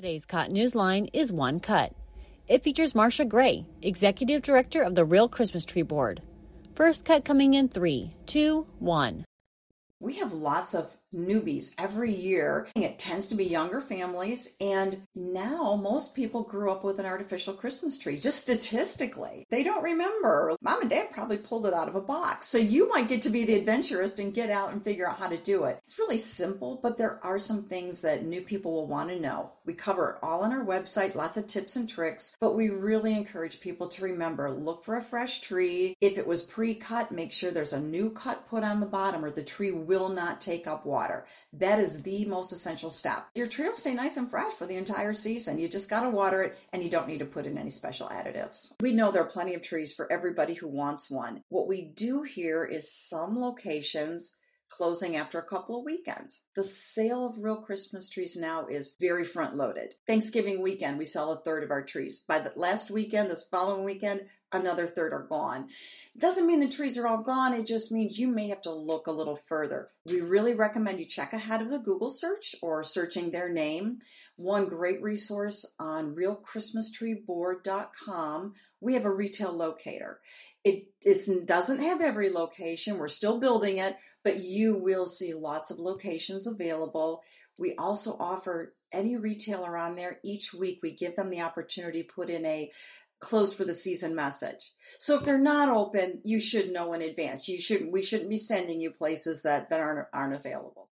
Today's Cut Newsline is One Cut. It features Marcia Gray, Executive Director of the Real Christmas Tree Board. First cut coming in 3, 2, 1. We have lots of newbies every year. It tends to be younger families, and now most people grew up with an artificial Christmas tree, just statistically. They don't remember. Mom and Dad probably pulled it out of a box. So you might get to be the adventurist and get out and figure out how to do it. It's really simple, but there are some things that new people will want to know. We cover it all on our website, lots of tips and tricks, but we really encourage people to remember, look for a fresh tree. If it was pre-cut, make sure there's a new cut put on the bottom or the tree will not take up water. That is the most essential step. Your tree will stay nice and fresh for the entire season. You just got to water it, and you don't need to put in any special additives. We know there are plenty of trees for everybody who wants one. What we do here is some locations closing after a couple of weekends. The sale of real Christmas trees now is very front loaded. Thanksgiving weekend, we sell a third of our trees. By the last weekend, this following weekend, another third are gone. It doesn't mean the trees are all gone. It just means you may have to look a little further. We really recommend you check ahead of the Google search or searching their name. One great resource on realchristmastreeboard.com, we have a retail locator. It doesn't have every location. We're still building it, but you will see lots of locations available. We also offer any retailer on there. Each week we give them the opportunity to put in a closed for the season message. So if they're not open, you should know in advance. We shouldn't be sending you places that aren't available.